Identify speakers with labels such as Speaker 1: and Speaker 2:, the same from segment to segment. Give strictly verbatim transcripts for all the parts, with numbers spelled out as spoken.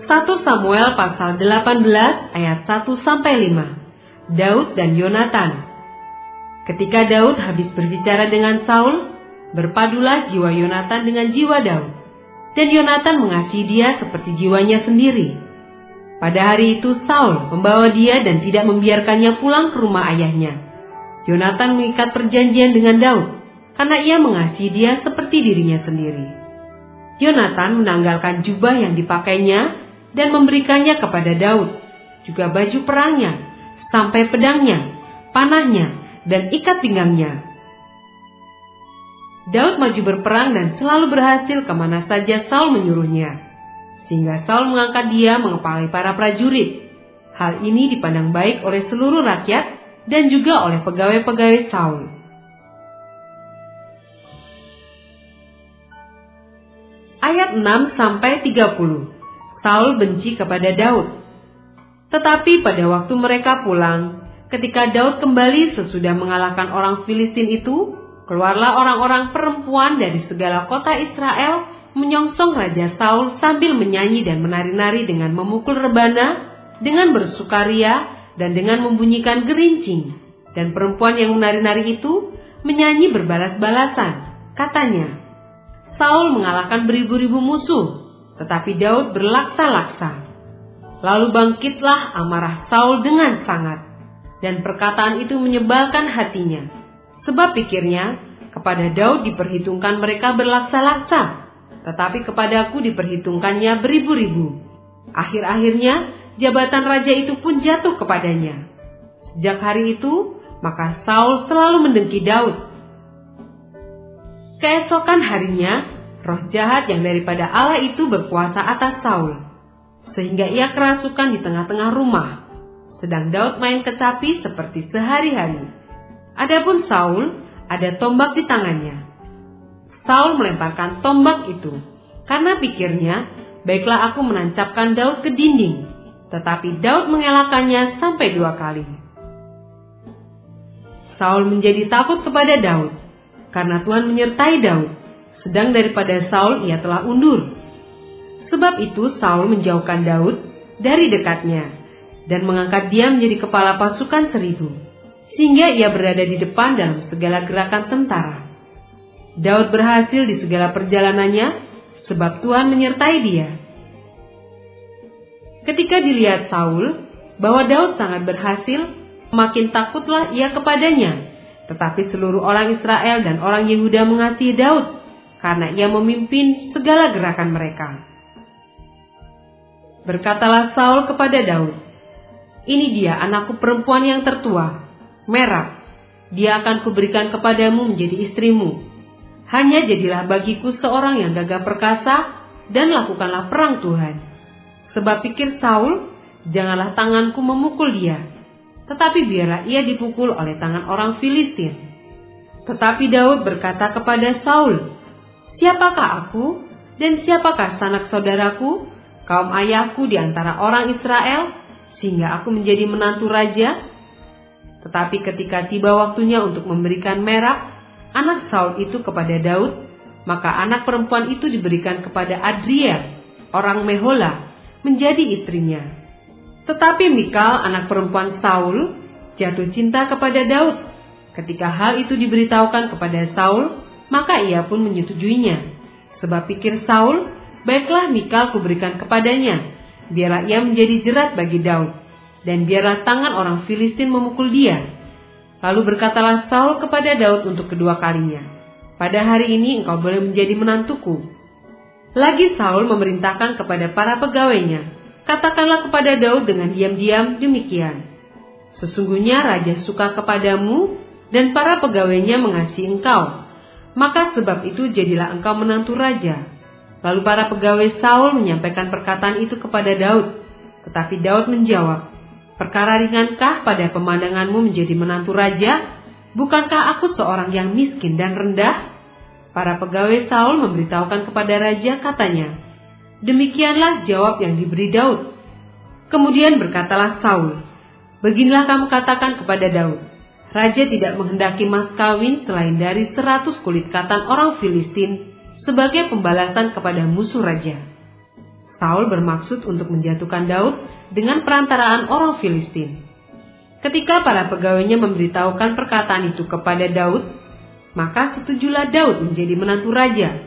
Speaker 1: satu Samuel pasal delapan belas ayat satu sampai lima. Daud dan Yonatan. Ketika Daud habis berbicara dengan Saul, berpadulah jiwa Yonatan dengan jiwa Daud, dan Yonatan mengasihi dia seperti jiwanya sendiri. Pada hari itu Saul membawa dia dan tidak membiarkannya pulang ke rumah ayahnya. Yonatan mengikat perjanjian dengan Daud, karena ia mengasihi dia seperti dirinya sendiri. Yonatan menanggalkan jubah yang dipakainya dan memberikannya kepada Daud, juga baju perangnya, sampai pedangnya, panahnya, dan ikat pinggangnya. Daud maju berperang dan selalu berhasil kemana saja Saul menyuruhnya, sehingga Saul mengangkat dia mengepalai para prajurit. Hal ini dipandang baik oleh seluruh rakyat dan juga oleh pegawai-pegawai Saul. Ayat enam sampai tiga puluh. Saul benci kepada Daud. Tetapi pada waktu mereka pulang, ketika Daud kembali sesudah mengalahkan orang Filistin itu, keluarlah orang-orang perempuan dari segala kota Israel menyongsong Raja Saul sambil menyanyi dan menari-nari dengan memukul rebana, dengan bersukaria, dan dengan membunyikan gerincing. Dan perempuan yang menari-nari itu menyanyi berbalas-balasan. Katanya, Saul mengalahkan beribu-ribu musuh, tetapi Daud berlaksa-laksa. Lalu bangkitlah amarah Saul dengan sangat, dan perkataan itu menyebalkan hatinya. Sebab pikirnya, kepada Daud diperhitungkan mereka berlaksa-laksa, tetapi kepadaku diperhitungkannya beribu-ribu. Akhir-akhirnya, jabatan raja itu pun jatuh kepadanya. Sejak hari itu, maka Saul selalu mendengki Daud. Keesokan harinya, roh jahat yang daripada Allah itu berkuasa atas Saul, sehingga ia kerasukan di tengah-tengah rumah, sedang Daud main kecapi seperti sehari-hari. Adapun Saul ada tombak di tangannya. Saul melemparkan tombak itu, karena pikirnya, baiklah aku menancapkan Daud ke dinding, tetapi Daud mengelakkannya sampai dua kali. Saul menjadi takut kepada Daud, karena Tuhan menyertai Daud, sedang daripada Saul ia telah undur. Sebab itu Saul menjauhkan Daud dari dekatnya, dan mengangkat dia menjadi kepala pasukan seribu, sehingga ia berada di depan dalam segala gerakan tentara. Daud berhasil di segala perjalanannya, sebab Tuhan menyertai dia. Ketika dilihat Saul bahwa Daud sangat berhasil, makin takutlah ia kepadanya. Tetapi seluruh orang Israel dan orang Yehuda mengasihi Daud, karena ia memimpin segala gerakan mereka. Berkatalah Saul kepada Daud, "Ini dia anakku perempuan yang tertua, Merab. Dia akan kuberikan kepadamu menjadi istrimu. Hanya jadilah bagiku seorang yang gagah perkasa, dan lakukanlah perang Tuhan." Sebab pikir Saul, janganlah tanganku memukul dia, tetapi biarlah ia dipukul oleh tangan orang Filistin. Tetapi Daud berkata kepada Saul, "Siapakah aku dan siapakah sanak saudaraku, kaum ayahku di antara orang Israel, sehingga aku menjadi menantu raja?" Tetapi ketika tiba waktunya untuk memberikan Merab, anak Saul itu kepada Daud, maka anak perempuan itu diberikan kepada Adria, orang Mehola, menjadi istrinya. Tetapi Mikal, anak perempuan Saul, jatuh cinta kepada Daud. Ketika hal itu diberitahukan kepada Saul, maka ia pun menyetujuinya. Sebab pikir Saul, baiklah Mikal kuberikan kepadanya, biarlah ia menjadi jerat bagi Daud, dan biarlah tangan orang Filistin memukul dia. Lalu berkatalah Saul kepada Daud untuk kedua kalinya, "Pada hari ini engkau boleh menjadi menantuku." Lagi Saul memerintahkan kepada para pegawainya, "Katakanlah kepada Daud dengan diam-diam demikian, sesungguhnya raja suka kepadamu dan para pegawainya mengasihi engkau, maka sebab itu jadilah engkau menantu raja." Lalu para pegawai Saul menyampaikan perkataan itu kepada Daud, tetapi Daud menjawab, "Perkara ringankah pada pemandanganmu menjadi menantu raja? Bukankah aku seorang yang miskin dan rendah?" Para pegawai Saul memberitahukan kepada raja, katanya, "Demikianlah jawab yang diberi Daud." Kemudian berkatalah Saul, "Beginilah kamu katakan kepada Daud, raja tidak menghendaki mas kawin selain dari seratus kulit katan orang Filistin sebagai pembalasan kepada musuh raja." Saul bermaksud untuk menjatuhkan Daud dengan perantaraan orang Filistin. Ketika para pegawainya memberitahukan perkataan itu kepada Daud, maka setujulah Daud menjadi menantu raja.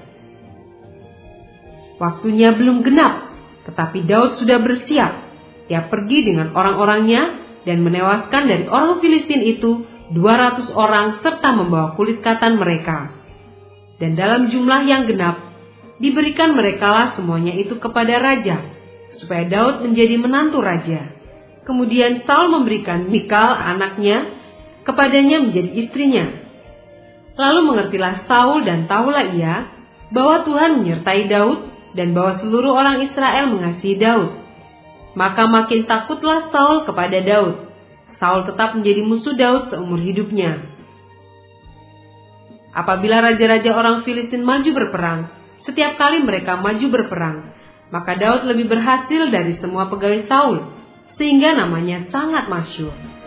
Speaker 1: Waktunya belum genap, tetapi Daud sudah bersiap. Dia pergi dengan orang-orangnya dan menewaskan dari orang Filistin itu dua ratus orang serta membawa kulit katan mereka. Dan dalam jumlah yang genap, diberikan merekalah semuanya itu kepada raja, supaya Daud menjadi menantu raja. Kemudian Saul memberikan Mikal anaknya kepadanya menjadi istrinya. Lalu mengertilah Saul dan tahulah ia bahwa Tuhan menyertai Daud dan bahwa seluruh orang Israel mengasihi Daud. Maka makin takutlah Saul kepada Daud. Saul tetap menjadi musuh Daud seumur hidupnya. Apabila raja-raja orang Filistin maju berperang, setiap kali mereka maju berperang, maka Daud lebih berhasil dari semua pegawai Saul, sehingga namanya sangat masyhur.